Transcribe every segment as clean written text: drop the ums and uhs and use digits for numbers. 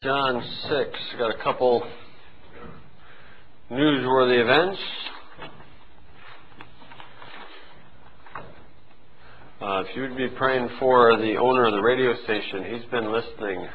John 6, got a couple newsworthy events. If you would be praying for the owner of the radio station, he's been listening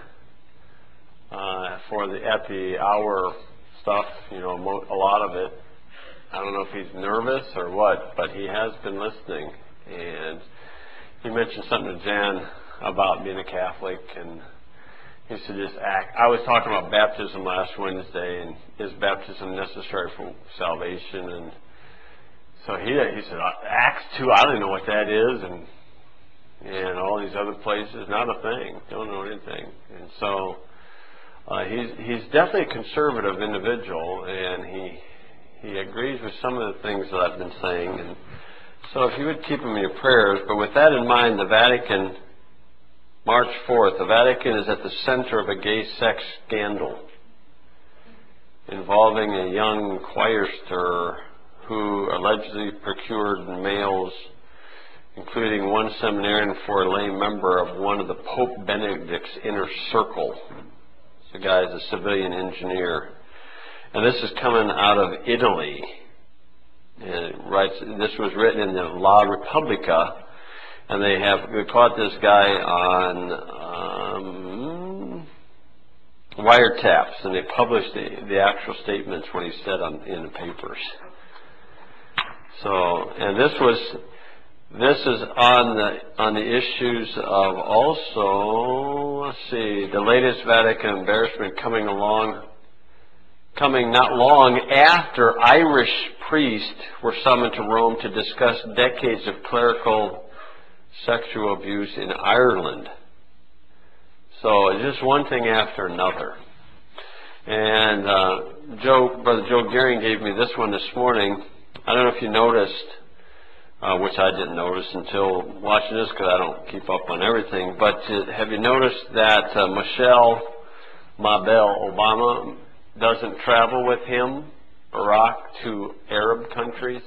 at the hour stuff, a lot of it. I don't know if he's nervous or what, but he has been listening. And he mentioned something to Jan about being a Catholic, and he said just act. I was talking about baptism last Wednesday, and is baptism necessary for salvation? And so he said, Acts 2, I don't even know what that is, and all these other places, not a thing, don't know anything. And so he's definitely a conservative individual, and he agrees with some of the things that I've been saying. And so if you would keep him in your prayers. But with that in mind, the Vatican, March 4th, the Vatican is at the center of a gay sex scandal involving a young choirster who allegedly procured males, including one seminarian, for a lay member of one of the Pope Benedict's inner circle. The guy is a civilian engineer. And this is coming out of Italy. And this was written in the La Repubblica, and they caught this guy on wiretaps, and they published the actual statements what he said in the papers. So, and this is on the issues of also, let's see, the latest Vatican embarrassment coming not long after Irish priests were summoned to Rome to discuss decades of clerical sexual abuse in Ireland. So it's just one thing after another. And Brother Joe Gearing gave me this one this morning. I don't know if you noticed, which I didn't notice until watching this because I don't keep up on everything, but have you noticed that Michelle Mabel Obama doesn't travel with him, Barack, to Arab countries?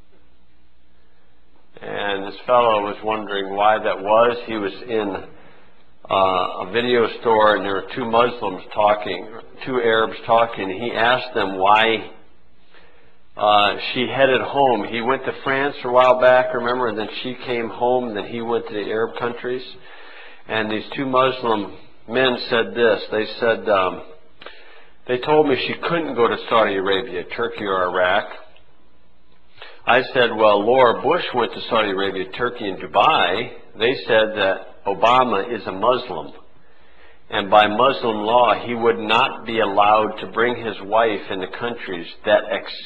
And this fellow was wondering why that was. He was in a video store, and there were two Arabs talking. He asked them why she headed home. He went to France a while back, remember, and then she came home, and then he went to the Arab countries. And these two Muslim men said this. They said, they told me she couldn't go to Saudi Arabia, Turkey, or Iraq. I said, well, Laura Bush went to Saudi Arabia, Turkey, and Dubai. They said that Obama is a Muslim, and by Muslim law, he would not be allowed to bring his wife into countries that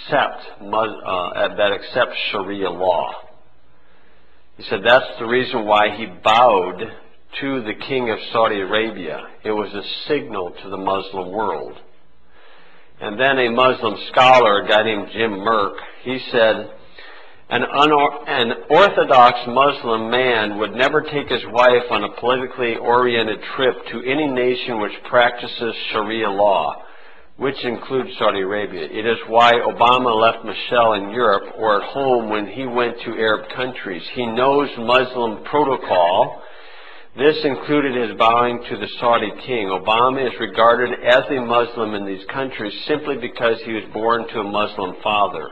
accept Sharia law. He said that's the reason why he bowed to the king of Saudi Arabia. It was a signal to the Muslim world. And then a Muslim scholar, a guy named Jim Merck, he said, an Orthodox Muslim man would never take his wife on a politically oriented trip to any nation which practices Sharia law, which includes Saudi Arabia. It is why Obama left Michelle in Europe or at home when he went to Arab countries. He knows Muslim protocol. This included his bowing to the Saudi king. Obama is regarded as a Muslim in these countries simply because he was born to a Muslim father.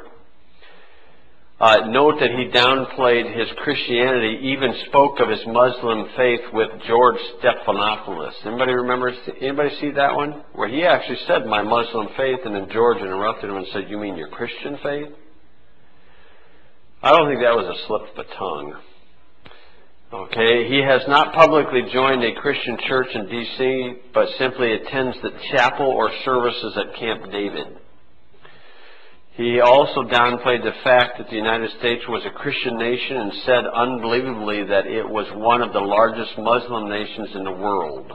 Note that he downplayed his Christianity, even spoke of his Muslim faith with George Stephanopoulos. Anybody see that one? Where he actually said, my Muslim faith, and then George interrupted him and said, you mean your Christian faith? I don't think that was a slip of the tongue. Okay, he has not publicly joined a Christian church in D.C., but simply attends the chapel or services at Camp David. He also downplayed the fact that the United States was a Christian nation and said unbelievably that it was one of the largest Muslim nations in the world.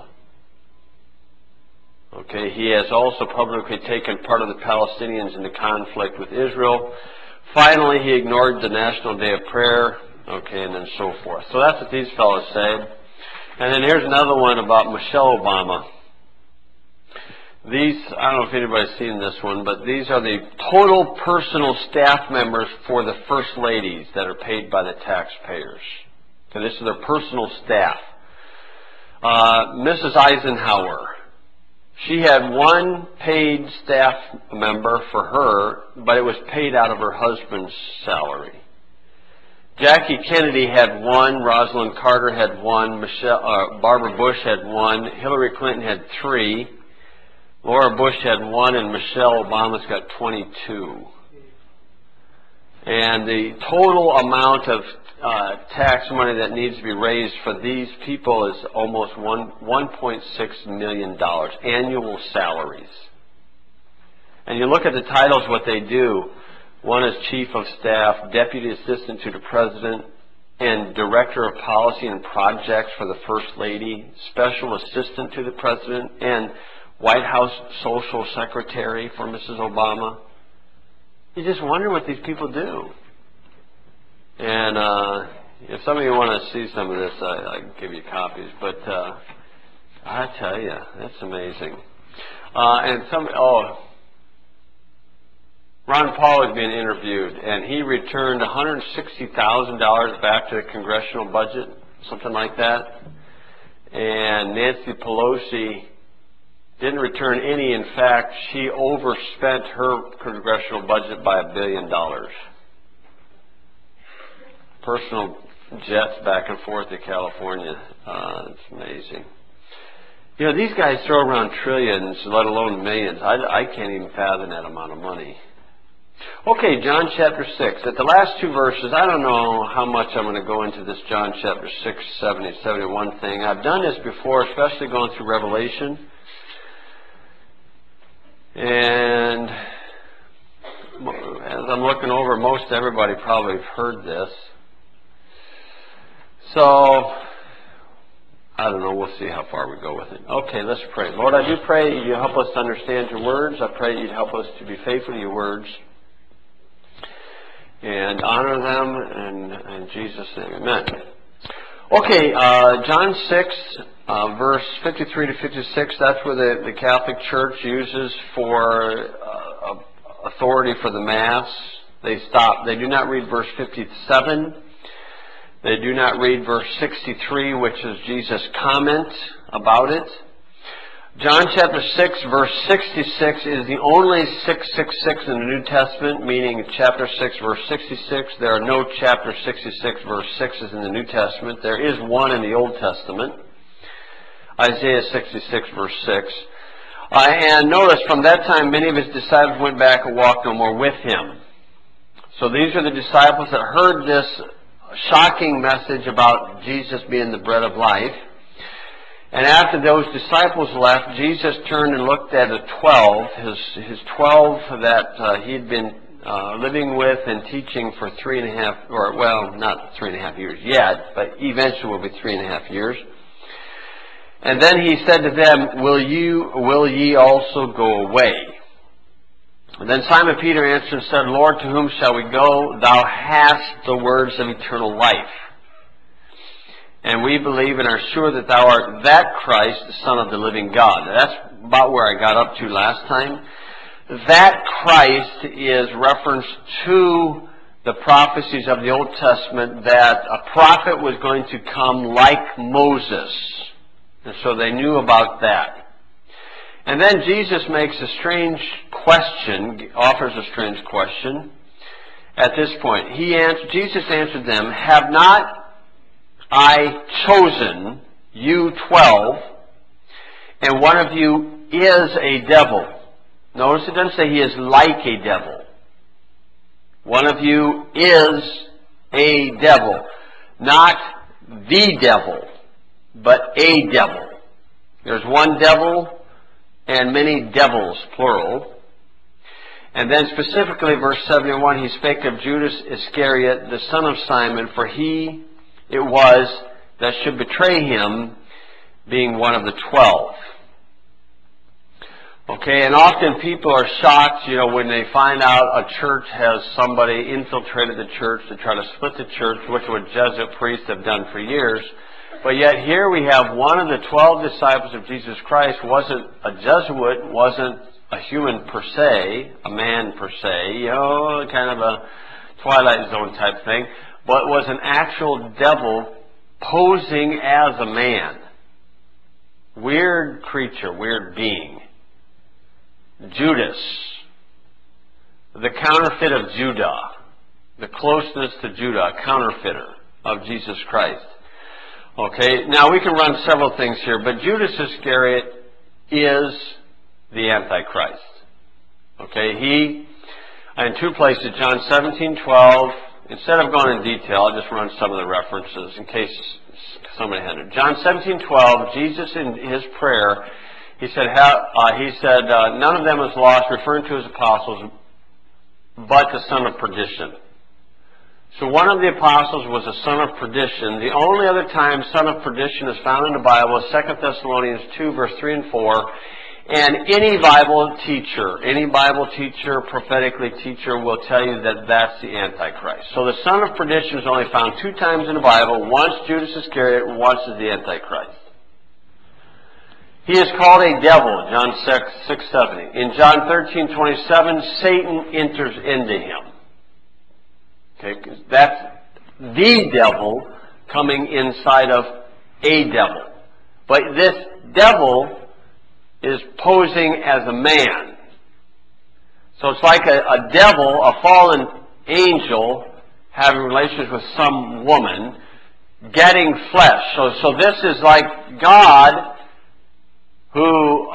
Okay, he has also publicly taken part of the Palestinians in the conflict with Israel. Finally, he ignored the National Day of Prayer. Okay, and then so forth. So that's what these fellows say. And then here's another one about Michelle Obama. These, I don't know if anybody's seen this one, but these are the total personal staff members for the First Ladies that are paid by the taxpayers. So this is their personal staff. Mrs. Eisenhower, She had one paid staff member for her, but it was paid out of her husband's salary. Jackie Kennedy had one, Rosalind Carter had one, Barbara Bush had one, Hillary Clinton had 3, Laura Bush had 1, and Michelle Obama's got 22. And the total amount of tax money that needs to be raised for these people is almost $1.6 million, annual salaries. And you look at the titles, what they do. One is Chief of Staff, Deputy Assistant to the President, and Director of Policy and Projects for the First Lady, Special Assistant to the President, and White House Social Secretary for Mrs. Obama. You just wonder what these people do. And if some of you want to see some of this, I can give you copies. But I tell you, that's amazing. Ron Paul was being interviewed, and he returned $160,000 back to the congressional budget, something like that. And Nancy Pelosi didn't return any. In fact, she overspent her congressional budget by $1 billion. Personal jets back and forth to California. It's amazing. You know, these guys throw around trillions, let alone millions. I can't even fathom that amount of money. Okay, John chapter 6. At the last 2 verses, I don't know how much I'm going to go into this John chapter 6, 70, 71 thing. I've done this before, especially going through Revelation. And as I'm looking over, most everybody probably have heard this. So, I don't know. We'll see how far we go with it. Okay, let's pray. Lord, I do pray you help us to understand your words. I pray you'd help us to be faithful to your words and honor them. In Jesus' name, amen. Okay, John 6, verse 53 to 56, that's where the Catholic Church uses for authority for the Mass. They stop. They do not read verse 57. They do not read verse 63, which is Jesus' comment about it. John chapter 6, verse 66 is the only 666 in the New Testament, meaning chapter 6, verse 66. There are no chapter 66, verse 6s in the New Testament. There is one in the Old Testament. Isaiah 66, verse 6. And notice, from that time, many of his disciples went back and walked no more with him. So these are the disciples that heard this shocking message about Jesus being the bread of life. And after those disciples left, Jesus turned and looked at the 12, his 12 that he'd been living with and teaching for 3.5, or well, not 3.5 years yet, but eventually will be 3.5 years. And then he said to them, will ye also go away? And then Simon Peter answered and said, Lord, to whom shall we go? Thou hast the words of eternal life. And we believe and are sure that thou art that Christ, the Son of the living God. That's about where I got up to last time. That Christ is reference to the prophecies of the Old Testament that a prophet was going to come like Moses. And so they knew about that. And then Jesus makes a strange question, offers a strange question at this point. Jesus answered them, have not I chosen you 12, and one of you is a devil. Notice it doesn't say he is like a devil. One of you is a devil. Not the devil, but a devil. There's one devil and many devils, plural. And then specifically verse 71, he spake of Judas Iscariot, the son of Simon, for he it was that should betray him, being one of the 12. Okay, and often people are shocked, when they find out a church has somebody infiltrated the church to try to split the church, which what Jesuit priests have done for years. But yet here we have one of the 12 disciples of Jesus Christ wasn't a Jesuit, wasn't a human per se, a man per se, kind of a Twilight Zone type thing, but was an actual devil posing as a man. Weird creature, weird being. Judas, the counterfeit of Judah, the closeness to Judah, a counterfeiter of Jesus Christ. Okay, now we can run several things here, but Judas Iscariot is the Antichrist. Okay, he, in two places, John 17:12, instead of going in detail, I'll just run some of the references in case somebody had it. John 17:12, Jesus in his prayer, he said, none of them is lost, referring to his apostles, but the son of perdition. So one of the apostles was a son of perdition. The only other time son of perdition is found in the Bible is 2 Thessalonians 2, verse 3 and 4. And any Bible teacher, prophetically teacher, will tell you that that's the Antichrist. So the son of perdition is only found two times in the Bible. Once Judas Iscariot, once is the Antichrist. He is called a devil, John 6:70. In John 13:27, Satan enters into him. Okay, that's the devil coming inside of a devil. But this devil is posing as a man. So it's like a devil, a fallen angel, having relations with some woman, getting flesh. So this is like God, who,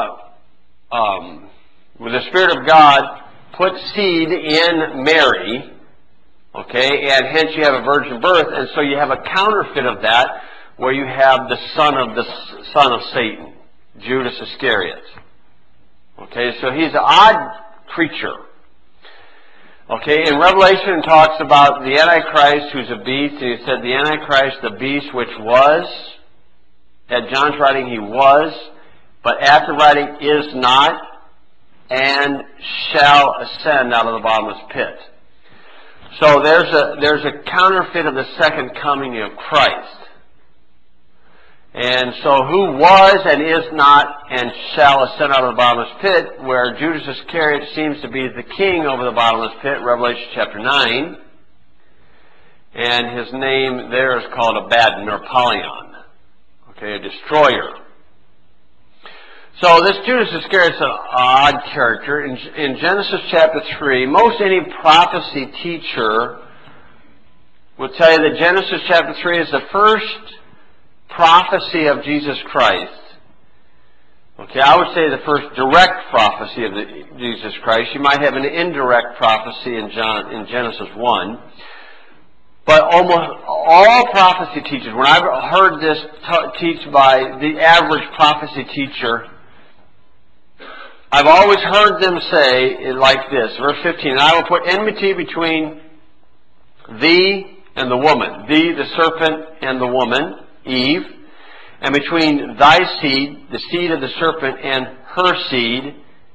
with the Spirit of God, put seed in Mary. Okay, and hence you have a virgin birth, and so you have a counterfeit of that, where you have the son of Satan, Judas Iscariot. Okay, so he's an odd creature. Okay, in Revelation it talks about the Antichrist, who's a beast, and he said the Antichrist, the beast which was, at John's writing he was, but after writing is not, and shall ascend out of the bottomless pit. So there's a counterfeit of the second coming of Christ. And so who was and is not and shall ascend out of the bottomless pit, where Judas Iscariot seems to be the king over the bottomless pit, Revelation chapter 9. And his name there is called Abaddon, or Apollyon. Okay, a destroyer. So this Judas Iscariot is an odd character. In Genesis chapter 3, most any prophecy teacher will tell you that Genesis chapter 3 is the first prophecy of Jesus Christ. Okay, I would say the first direct prophecy of Jesus Christ. You might have an indirect prophecy in Genesis 1. But almost all prophecy teachers, when I've heard this teach by the average prophecy teacher, I've always heard them say it like this, verse 15, I will put enmity between thee and the woman, thee, the serpent, and the woman, Eve, and between thy seed, the seed of the serpent, and her seed.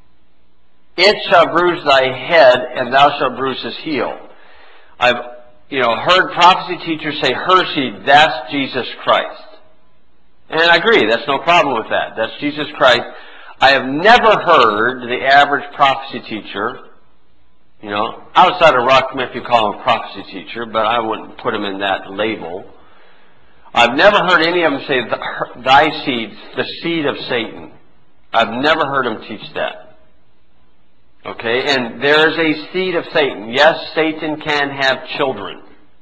It shall bruise thy head, and thou shalt bruise his heel. I've heard prophecy teachers say her seed, that's Jesus Christ. And I agree, that's no problem with that. That's Jesus Christ. I have never heard the average prophecy teacher, outside of Ruckman, if you call him a prophecy teacher, but I wouldn't put him in that label. I've never heard any of them say, thy seed, the seed of Satan. I've never heard them teach that. Okay, and there is a seed of Satan. Yes, Satan can have children.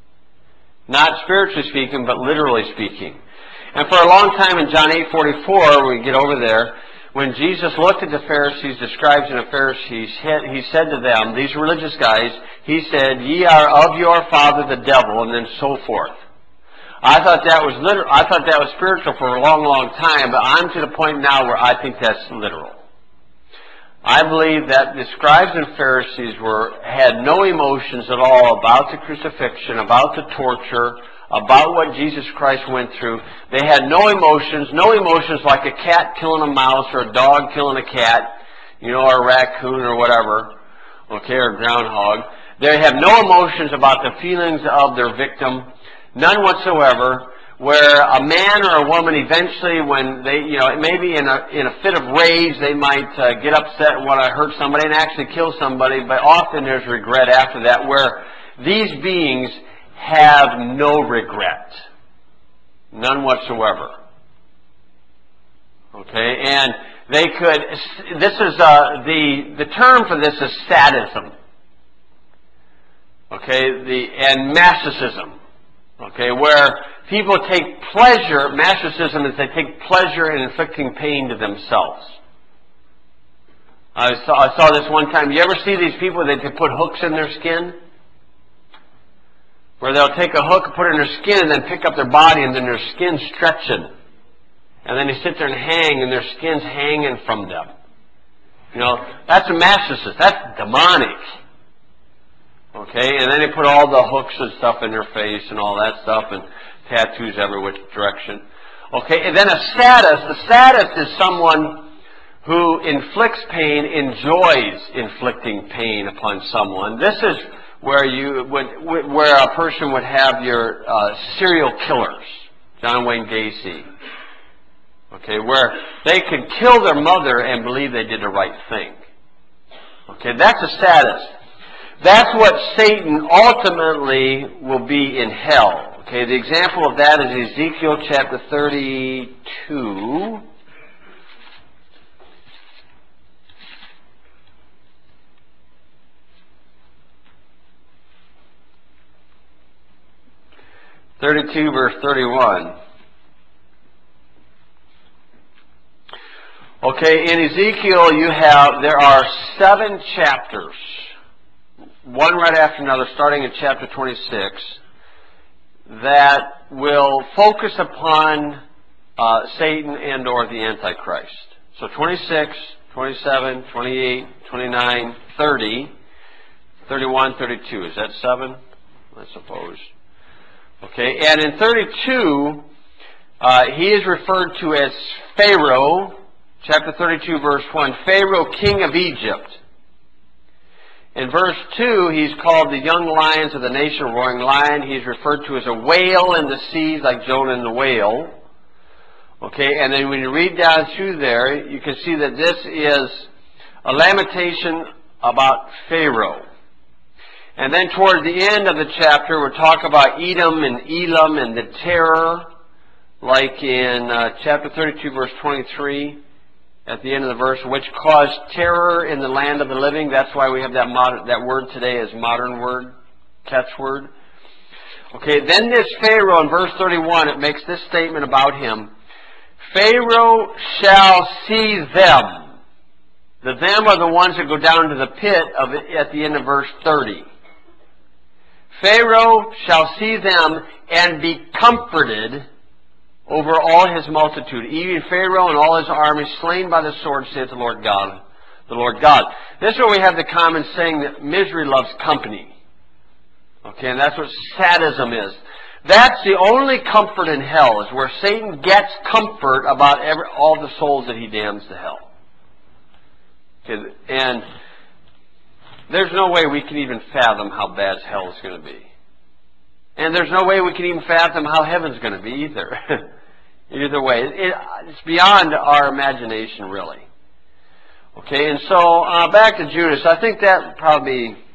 Not spiritually speaking, but literally speaking. And for a long time in John 8:44, we get over there, when Jesus looked at the Pharisees, the scribes and the Pharisees, he said to them, these religious guys, he said, ye are of your father the devil, and then so forth. I thought that was spiritual for a long, long time, but I'm to the point now where I think that's literal. I believe that the scribes and Pharisees had no emotions at all about the crucifixion, about the torture, about what Jesus Christ went through. They had no emotions like a cat killing a mouse or a dog killing a cat, or a raccoon or whatever, okay, or a groundhog. They have no emotions about the feelings of their victim, none whatsoever, where a man or a woman eventually, when they, maybe in a fit of rage, they might get upset and want to hurt somebody and actually kill somebody, but often there's regret after that, where these beings have no regret. None whatsoever. Okay, and They could, this is, the term for this is sadism. Okay, and masochism. Okay, where people take pleasure, masochism is they take pleasure in inflicting pain to themselves. I saw this one time. You ever see these people that they put hooks in their skin? Where they'll take a hook and put it in their skin and then pick up their body and then their skin's stretching. And then they sit there and hang and their skin's hanging from them. You know, that's a masochist. That's demonic. Okay, and then they put all the hooks and stuff in their face and all that stuff and tattoos every which direction. Okay, and then a sadist. The sadist is someone who inflicts pain, enjoys inflicting pain upon someone. This is where where a person would have your serial killers, John Wayne Gacy. Okay, where they could kill their mother and believe they did the right thing. Okay, that's a sadist. That's what Satan ultimately will be in hell. Okay, the example of that is Ezekiel chapter 32. Verse 31. Okay, in Ezekiel there are 7 chapters, one right after another, starting in chapter 26, that will focus upon Satan and or the Antichrist. So 26, 27, 28, 29, 30, 31, 32. Is that 7? I suppose. Okay, and in 32, he is referred to as Pharaoh, chapter 32, verse 1, Pharaoh, king of Egypt. In verse 2, he's called the young lions of the nation, roaring lion. He's referred to as a whale in the seas, like Jonah and the whale. Okay, and then when you read down through there, you can see that this is a lamentation about Pharaoh. And then toward the end of the chapter, we'll talk about Edom and Elam and the terror, like in chapter 32, verse 23, at the end of the verse, which caused terror in the land of the living. That's why we have that word today as modern word, catchword. Okay, then this Pharaoh, in verse 31, it makes this statement about him. Pharaoh shall see them. The them are the ones that go down to the pit at the end of verse 30. Pharaoh shall see them and be comforted over all his multitude, even Pharaoh and all his army slain by the sword, saith the Lord God. The Lord God. This is where we have the common saying that misery loves company. Okay, and that's what sadism is. That's the only comfort in hell, is where Satan gets comfort about all the souls that he damns to hell. Okay, and there's no way we can even fathom how bad hell is going to be. And there's no way we can even fathom how heaven's going to be either. Either way. It's beyond our imagination, really. Okay, and so back to Judas. I think that would probably be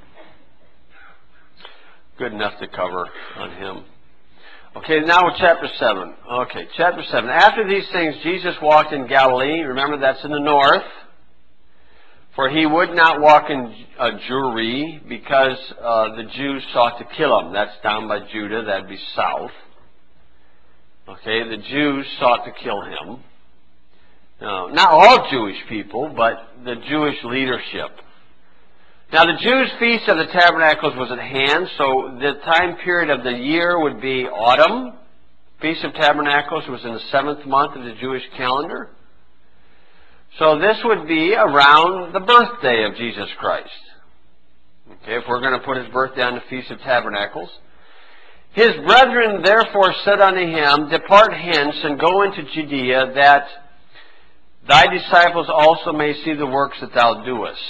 good enough to cover on him. Okay, now we're chapter 7. Okay, chapter 7. After these things, Jesus walked in Galilee. Remember, that's in the north. For he would not walk in Jewry, because the Jews sought to kill him. That's down by Judah. That'd be south. Okay, the Jews sought to kill him. Now, not all Jewish people, but the Jewish leadership. Now, the Jews' Feast of the Tabernacles was at hand, so the time period of the year would be autumn. Feast of Tabernacles was in the 7th month of the Jewish calendar. So this would be around the birthday of Jesus Christ. Okay, if we're going to put his birthday on the Feast of Tabernacles. His brethren therefore said unto him, Depart hence and go into Judea, that thy disciples also may see the works that thou doest.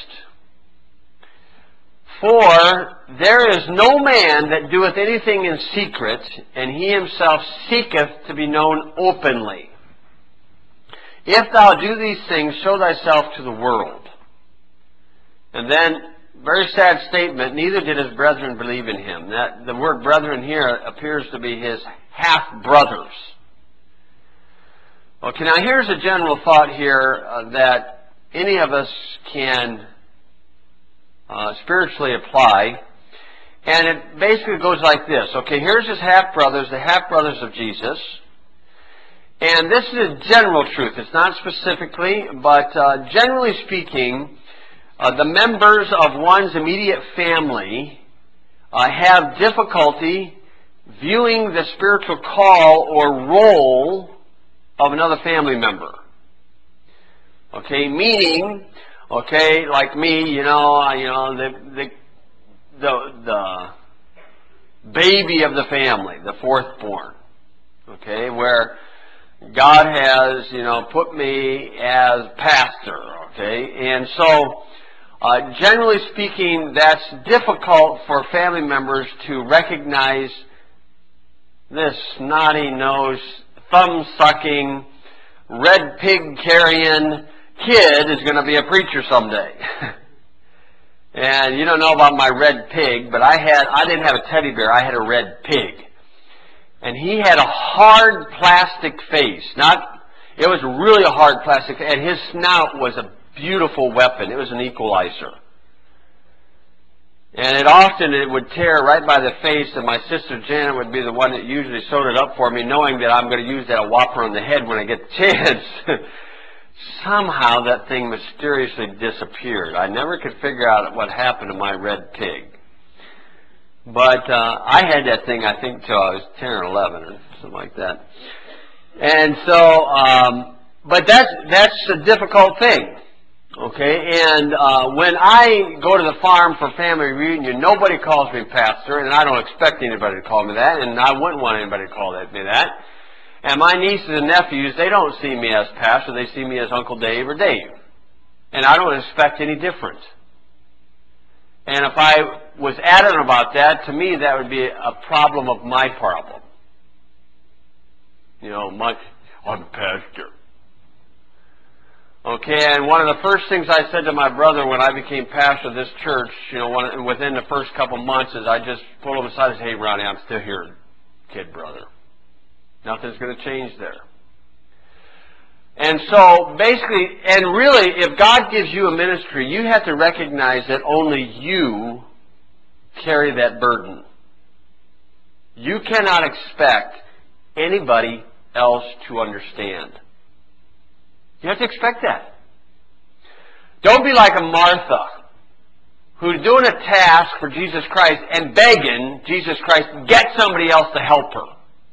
For there is no man that doeth anything in secret, and he himself seeketh to be known openly. If thou do these things, show thyself to the world. And then, very sad statement, neither did his brethren believe in him. That the word brethren here appears to be his half-brothers. Okay, now here's a general thought here that any of us can spiritually apply. And it basically goes like this. Okay, here's his half-brothers, the half-brothers of Jesus. And this is a general truth. It's not specifically, but generally speaking, the members of one's immediate family have difficulty viewing the spiritual call or role of another family member. Okay, meaning, okay, like me, the baby of the family, the fourth born. Okay, where God has, put me as pastor. Okay, and so generally speaking, that's difficult for family members to recognize this snotty-nosed, thumb-sucking, red pig-carrying kid is going to be a preacher someday. And you don't know about my red pig, but I didn't have a teddy bear, I had a red pig. And he had a hard plastic face. It was really a hard plastic face, and his snout was a beautiful weapon. It was an equalizer. And it would tear right by the face, and my sister Janet would be the one that usually sewed it up for me, knowing that I'm going to use that whopper on the head when I get the chance. Somehow that thing mysteriously disappeared. I never could figure out what happened to my red pig. But I had that thing, I think, till I was 10 or 11 or something like that. And so, but that's a difficult thing. Okay, and when I go to the farm for family reunion, nobody calls me pastor, and I don't expect anybody to call me that, and I wouldn't want anybody to call me that. And my nieces and nephews, they don't see me as pastor, they see me as Uncle Dave or Dave. And I don't expect any different. And if I was adamant about that, to me that would be a problem of my problem. I'm pastor. Okay, and one of the first things I said to my brother when I became pastor of this church, within the first couple months, is I just pulled him aside and said, "Hey, Ronnie, I'm still here, kid brother. Nothing's going to change there." And so, basically, and really, if God gives you a ministry, you have to recognize that only you carry that burden. You cannot expect anybody else to understand. You have to expect that. Don't be like a Martha, who's doing a task for Jesus Christ and begging Jesus Christ, get somebody else to help her.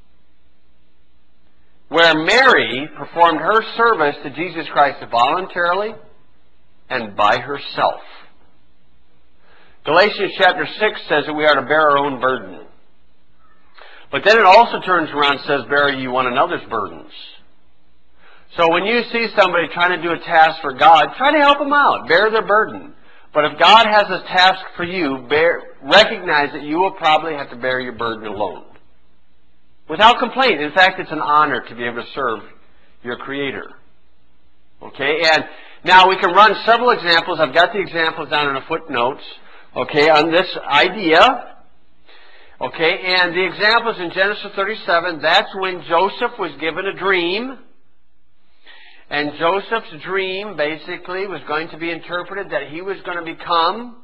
Where Mary performed her service to Jesus Christ voluntarily and by herself. Galatians chapter 6 says that we are to bear our own burden. But then it also turns around and says, bear ye one another's burdens. So when you see somebody trying to do a task for God, try to help them out. Bear their burden. But if God has a task for you, recognize that you will probably have to bear your burden alone. Without complaint. In fact, it's an honor to be able to serve your Creator. Okay, and now we can run several examples. I've got the examples down in the footnotes, okay, on this idea. Okay, and the examples in Genesis 37, that's when Joseph was given a dream. And Joseph's dream basically was going to be interpreted that he was going to become,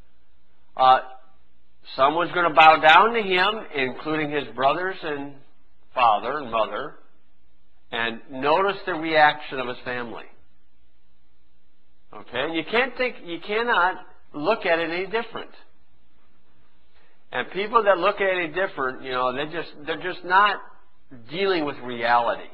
someone's going to bow down to him, including his brothers and father and mother. And notice the reaction of his family. Okay, and you cannot look at it any different. And people that look at it any different, they're just not dealing with reality.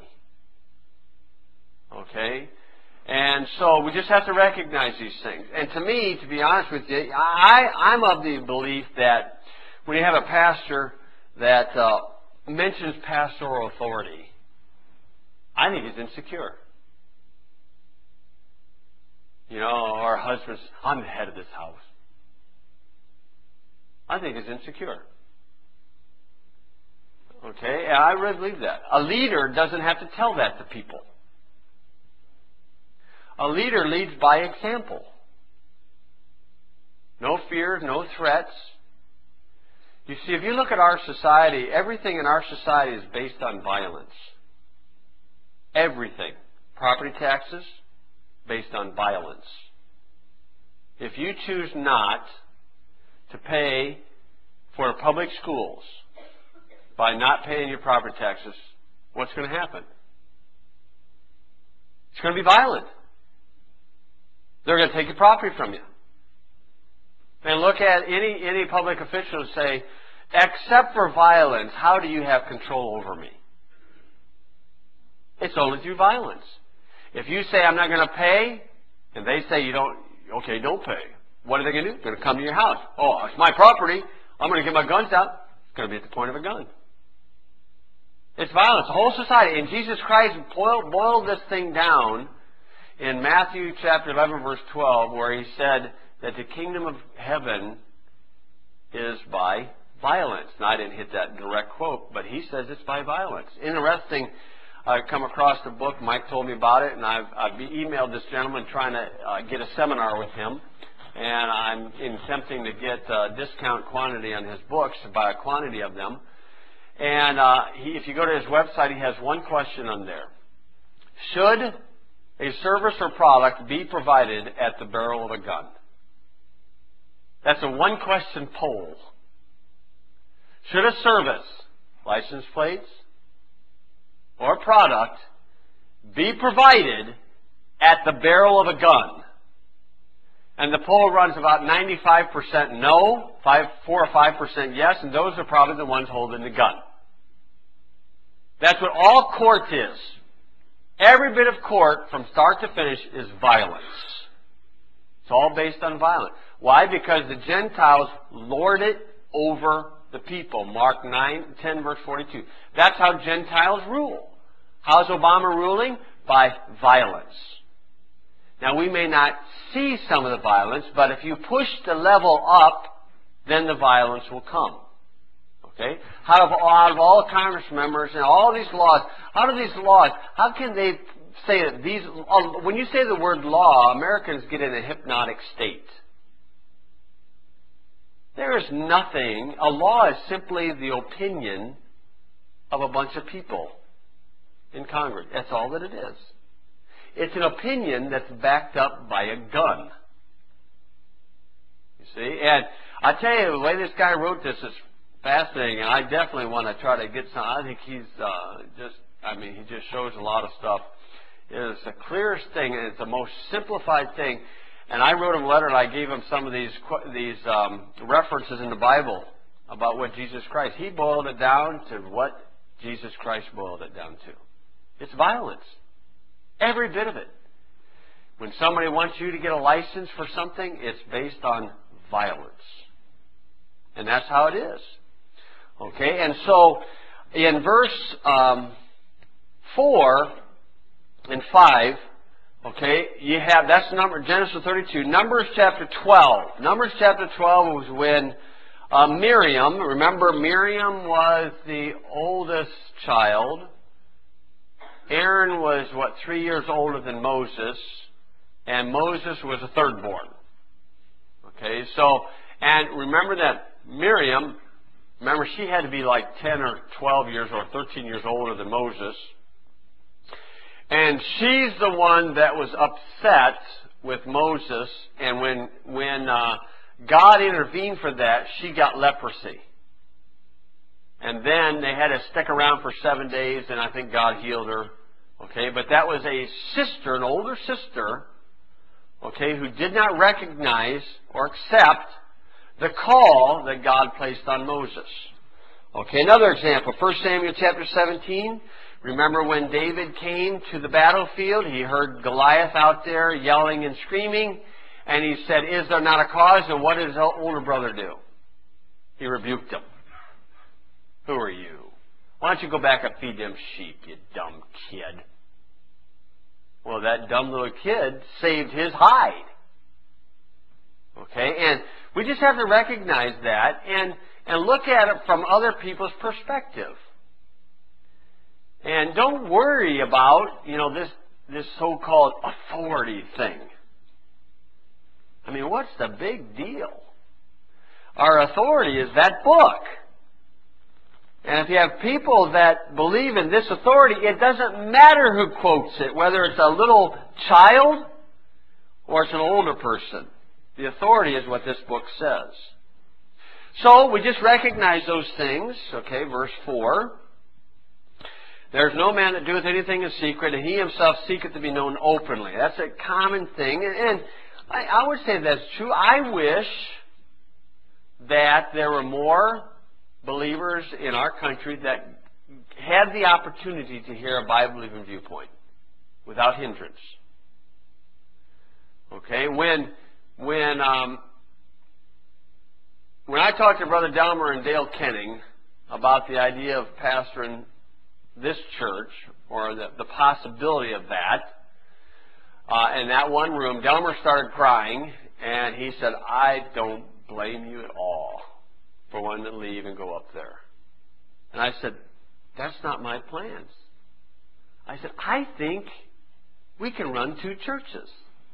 Okay? And so we just have to recognize these things. And to me, to be honest with you, I'm of the belief that when you have a pastor that mentions pastoral authority, I think he's insecure. Our husbands, I'm the head of this house. I think he's insecure. Okay? And I really believe that. A leader doesn't have to tell that to people. A leader leads by example. No fears, no threats. You see, if you look at our society, everything in our society is based on violence. Everything. Property taxes based on violence. If you choose not to pay for public schools by not paying your property taxes, what's going to happen? It's going to be violent. They're going to take your property from you. And look at any public official and say, except for violence, how do you have control over me? It's only through violence. If you say, I'm not going to pay, and they say, okay, don't pay. What are they going to do? They're going to come to your house. Oh, it's my property. I'm going to get my guns out. It's going to be at the point of a gun. It's violence. The whole society. And Jesus Christ boiled this thing down in Matthew chapter 11, verse 12, where he said that the kingdom of heaven is by violence. Now, I didn't hit that direct quote, but he says it's by violence. Interesting. I come across the book. Mike told me about it, and I've emailed this gentleman trying to get a seminar with him. And I'm attempting to get a discount quantity on his books, to buy a quantity of them. And if you go to his website, he has one question on there. Should a service or product be provided at the barrel of a gun? That's a one-question poll. Should a service, license plates, or product be provided at the barrel of a gun? And the poll runs about 95% no, 4 or 5% yes, and those are probably the ones holding the gun. That's what all court is. Every bit of court, from start to finish, is violence. It's all based on violence. Why? Because the Gentiles lord it over the people. Mark 10, verse 42. That's how Gentiles rule. How's Obama ruling? By violence. Now, we may not see some of the violence, but if you push the level up, then the violence will come. Okay? Out of all Congress members and all these laws, how can they say that these, when you say the word law, Americans get in a hypnotic state. There is nothing, a law is simply the opinion of a bunch of people in Congress. That's all that it is. It's an opinion that's backed up by a gun. You see? And I tell you, the way this guy wrote this is fascinating, and I definitely want to try to get some. I think he's he just shows a lot of stuff. It's the clearest thing, and it's the most simplified thing. And I wrote him a letter, and I gave him some of these references in the Bible about what Jesus Christ. He boiled it down to what Jesus Christ boiled it down to. It's violence. Every bit of it. When somebody wants you to get a license for something, it's based on violence. And that's how it is. Okay, and so in verse 4 and 5, okay, you have, that's Genesis 32. Numbers chapter 12. Numbers chapter 12 was when Miriam, remember Miriam was the oldest child. Aaron was, 3 years older than Moses, and Moses was the third born. Okay, so, and remember that Miriam, she had to be like 10 or 12 years or 13 years older than Moses. And she's the one that was upset with Moses, and when God intervened for that, she got leprosy. And then they had to stick around for 7 days, and I think God healed her. Okay, but that was a sister, an older sister, okay, who did not recognize or accept the call that God placed on Moses. Okay, another example, 1 Samuel chapter 17. Remember when David came to the battlefield, he heard Goliath out there yelling and screaming, and he said, "Is there not a cause?" And what did his older brother do? He rebuked him. "Who are you? Why don't you go back and feed them sheep, you dumb kid?" Well, that dumb little kid saved his hide. Okay, and we just have to recognize that and look at it from other people's perspective. And don't worry about, this so-called authority thing. I mean, what's the big deal? Our authority is that book. And if you have people that believe in this authority, it doesn't matter who quotes it, whether it's a little child or it's an older person. The authority is what this book says. So we just recognize those things. Okay, verse 4. There's no man that doeth anything in secret, and he himself seeketh to be known openly. That's a common thing. And I would say that's true. I wish that there were more believers in our country that had the opportunity to hear a Bible-believing viewpoint without hindrance. Okay, when I talked to Brother Delmer and Dale Kenning about the idea of pastoring this church, or the possibility of that, in that one room, Delmer started crying, and he said, I don't blame you at all for wanting to leave and go up there. And I said, that's not my plans. I said, I think we can run 2 churches.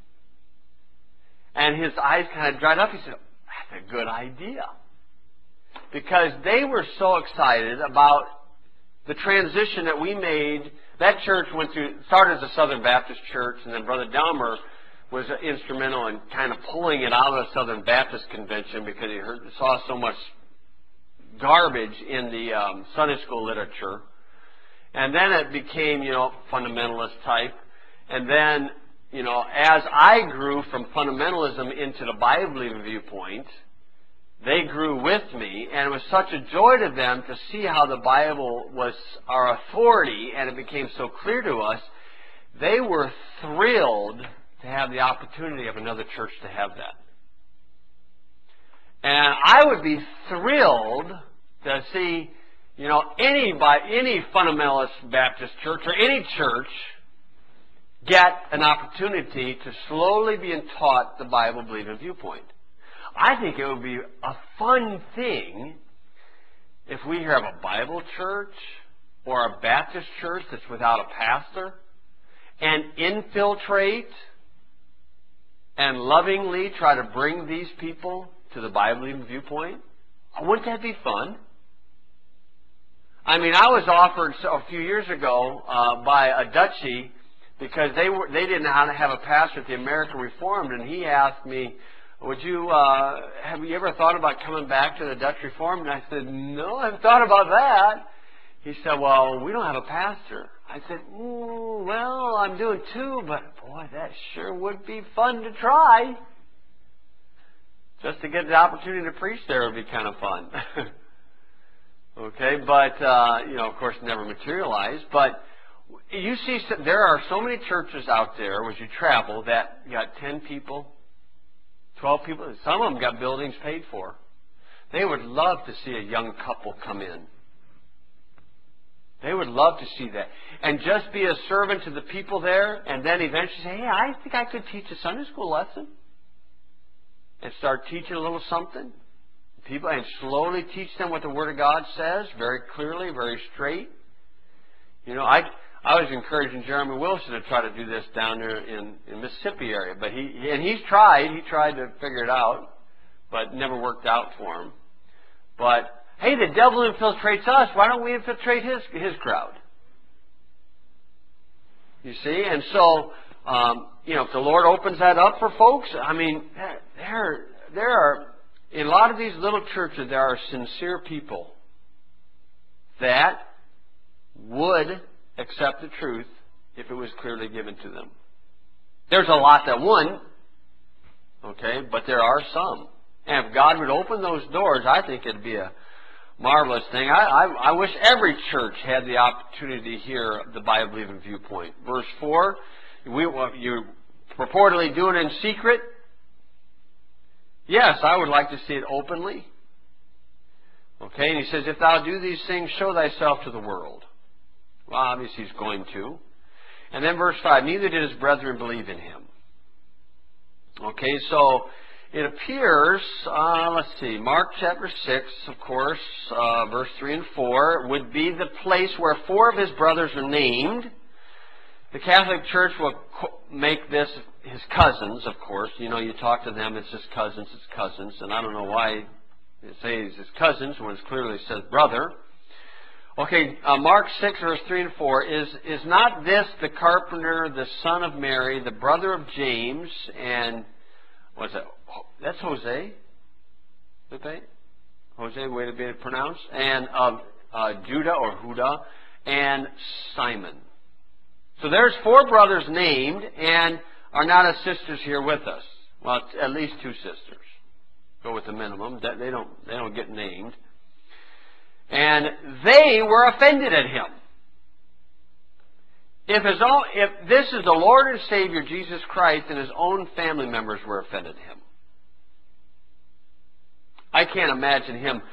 And his eyes kind of dried up. He said, that's a good idea. Because they were so excited about the transition that we made. That church started as a Southern Baptist church, and then Brother Delmer was instrumental in kind of pulling it out of the Southern Baptist Convention because he saw so much garbage in the Sunday school literature. And then it became, fundamentalist type. And then, as I grew from fundamentalism into the Bible-believing viewpoint, they grew with me, and it was such a joy to them to see how the Bible was our authority, and it became so clear to us. They were thrilled to have the opportunity of another church to have that. And I would be thrilled to see, any fundamentalist Baptist church or any church get an opportunity to slowly being taught the Bible-believing viewpoint. I think it would be a fun thing if we have a Bible church or a Baptist church that's without a pastor and infiltrate and lovingly try to bring these people to the Bible-believing viewpoint. Wouldn't that be fun? I mean, I was offered a few years ago by a Dutchie because they didn't know how to have a pastor at the American Reformed, and he asked me, have you ever thought about coming back to the Dutch Reformed? And I said, no, I haven't thought about that. He said, well, we don't have a pastor. I said, well, I'm doing 2, but boy, that sure would be fun to try. Just to get the opportunity to preach there would be kind of fun. Okay, but, of course, never materialized. But you see, there are so many churches out there as you travel that got 10 people, 12 people. Some of them got buildings paid for. They would love to see a young couple come in. They would love to see that. And just be a servant to the people there, and then eventually say, hey, I think I could teach a Sunday school lesson. And start teaching a little something. People, and slowly teach them what the Word of God says, very clearly, very straight. I was encouraging Jeremy Wilson to try to do this down there in Mississippi area, but he tried to figure it out, but never worked out for him. But hey, the devil infiltrates us. Why don't we infiltrate his crowd? You see, and so if the Lord opens that up for folks, I mean, there are in a lot of these little churches there are sincere people that would accept the truth if it was clearly given to them. There's a lot that wouldn't, okay, but there are some. And if God would open those doors, I think it'd be a marvelous thing. I wish every church had the opportunity to hear the Bible-believing viewpoint. Verse 4, you purportedly do it in secret. Yes, I would like to see it openly. Okay, and he says, if thou do these things, show thyself to the world. Well, obviously he's going to. And then verse 5, neither did his brethren believe in him. Okay, so it appears, let's see, Mark chapter 6, of course, verse 3 and 4, would be the place where 4 of his brothers are named. The Catholic Church will make this his cousins, of course. You talk to them, it's his cousins, and I don't know why they say it's his cousins when it clearly says brother. Okay, Mark 6, verse 3 and 4. Is not this the carpenter, the son of Mary, the brother of James, and what's that? That's Jose. Jose, way to be pronounced. And of Judah or Huda, and Simon. So there's 4 brothers named, and are not as sisters here with us. Well, at least 2 sisters. Go with the minimum. They don't get named. And they were offended at him. If this is the Lord and Savior Jesus Christ, and his own family members were offended at him. I can't imagine him,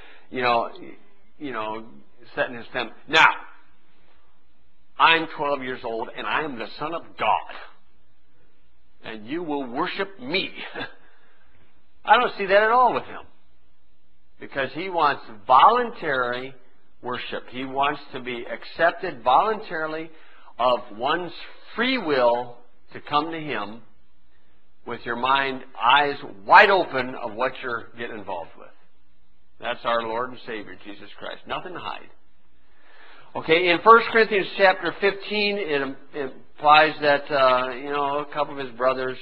setting his thumb. Now, I'm 12 years old, and I am the Son of God, and you will worship me. I don't see that at all with him. Because he wants voluntary worship. He wants to be accepted voluntarily of one's free will to come to him with your mind, eyes wide open of what you're getting involved with. That's our Lord and Savior, Jesus Christ. Nothing to hide. Okay, in 1 Corinthians chapter 15, it implies that, a couple of his brothers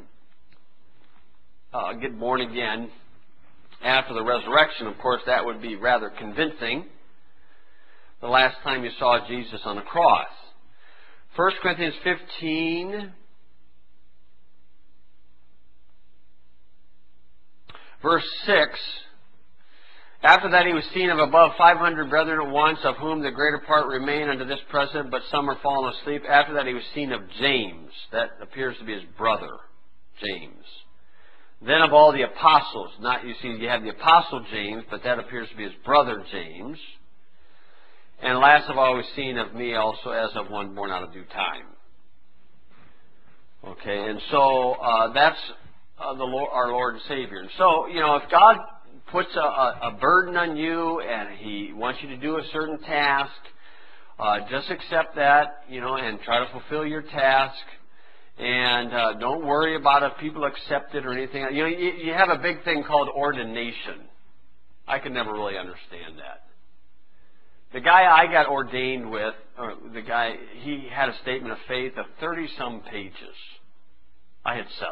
get born again after the resurrection. Of course, that would be rather convincing. The last time you saw Jesus on the cross. 1 Corinthians 15, verse 6. After that he was seen of above 500 brethren at once, of whom the greater part remain unto this present, but some are fallen asleep. After that he was seen of James. That appears to be his brother, James. Then of all the apostles, you have the apostle James, but that appears to be his brother James. And last of all was seen of me also, as of one born out of due time. Okay, and so that's our Lord and Savior. And so, if God puts a burden on you and he wants you to do a certain task, just accept that, and try to fulfill your task. And don't worry about if people accept it or anything. You have a big thing called ordination. I could never really understand that. The guy I got ordained with, he had a statement of faith of 30-some pages. I had 7.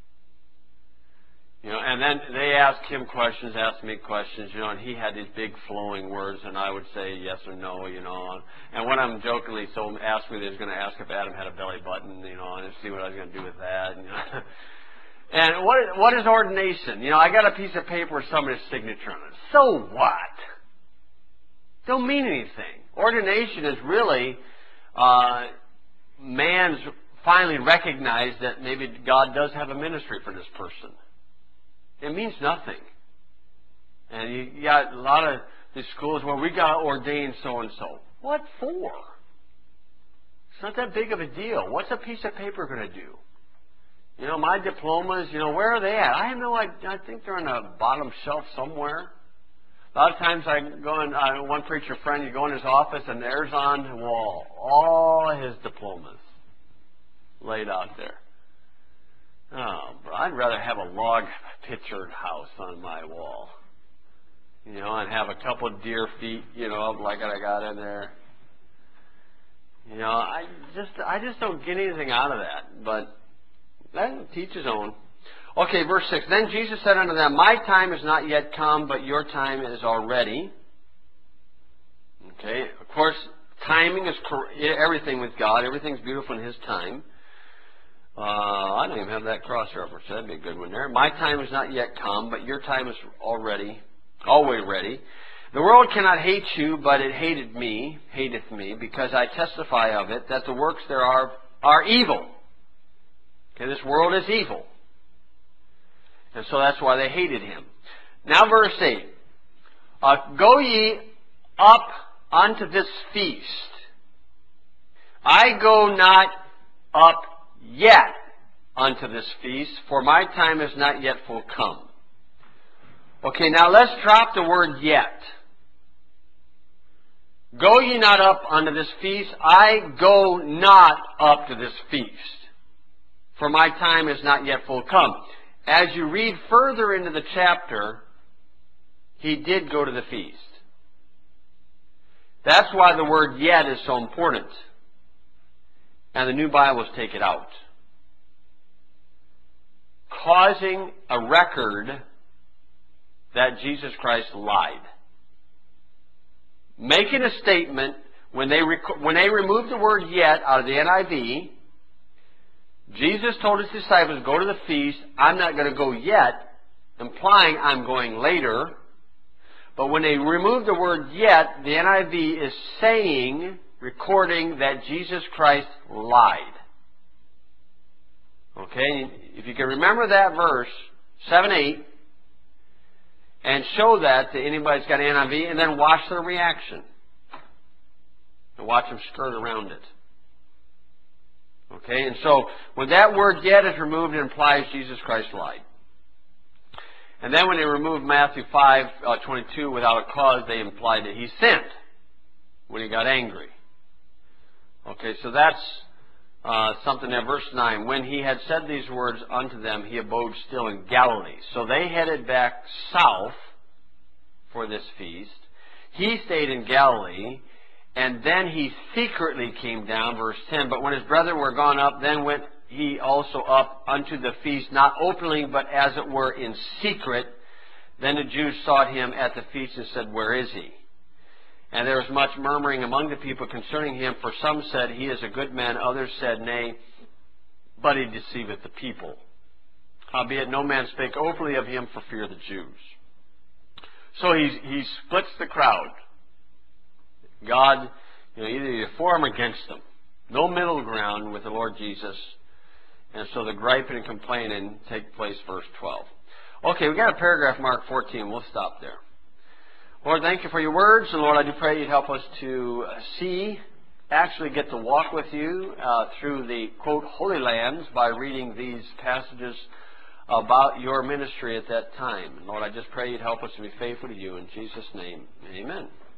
And then they asked him questions, asked me questions, and he had these big flowing words, and I would say yes or no, And one of them jokingly asked me, they was going to ask if Adam had a belly button, and see what I was going to do with that. And what is ordination? I got a piece of paper with somebody's signature on it. So what? Don't mean anything. Ordination is really man's finally recognized that maybe God does have a ministry for this person. It means nothing. And you got a lot of these schools where we got ordained so-and-so. What for? It's not that big of a deal. What's a piece of paper going to do? My diplomas, where are they at? I have no idea. I think they're on the bottom shelf somewhere. A lot of times I go in, one preacher friend, you go in his office and there's on the wall all his diplomas laid out there. Oh, but I'd rather have a log pictured house on my wall. And have a couple of deer feet, like I got in there. I just don't get anything out of that. But that teach his own. Okay, verse 6. Then Jesus said unto them, My time is not yet come, but your time is already. Okay, of course, timing is everything with God. Everything's beautiful in his time. I don't even have that cross reference. That'd be a good one there. My time is not yet come, but your time is already, always ready. The world cannot hate you, but it hateth me, because I testify of it, that the works thereof are evil. Okay, this world is evil. And so that's why they hated him. Now verse 8. Go ye up unto this feast. I go not up yet unto this feast, for my time is not yet full come. Okay, now let's drop the word yet. Go ye not up unto this feast, I go not up to this feast, for my time is not yet full come. As you read further into the chapter, he did go to the feast. That's why the word yet is so important. And the New Bibles take it out. Causing a record that Jesus Christ lied. Making a statement, when they removed the word yet out of the NIV, Jesus told his disciples, go to the feast, I'm not going to go yet, implying I'm going later. But when they removed the word yet, the NIV is saying, recording that Jesus Christ lied. Okay? If you can remember that verse, 7-8, and show that to anybody that's got an NIV, and then watch their reaction. And watch them skirt around it. Okay? And so, when that word yet is removed, it implies Jesus Christ lied. And then when they removed Matthew 5:22 without a cause, they implied that he sinned when he got angry. Okay, so that's something in verse 9. When he had said these words unto them, he abode still in Galilee. So they headed back south for this feast. He stayed in Galilee, and then he secretly came down, verse 10. But when his brethren were gone up, then went he also up unto the feast, not openly, but as it were in secret. Then the Jews sought him at the feast and said, where is he? And there was much murmuring among the people concerning him, for some said, he is a good man, others said, nay, but he deceiveth the people. Howbeit no man spake openly of him for fear of the Jews. So he splits the crowd. God, either you're for him or against them. No middle ground with the Lord Jesus. And so the griping and complaining take place, verse 12. Okay, we've got a paragraph mark 14. We'll stop there. Lord, thank you for your words. And Lord, I do pray you'd help us to actually get to walk with you through the, quote, Holy Lands by reading these passages about your ministry at that time. And Lord, I just pray you'd help us to be faithful to you. In Jesus' name, amen.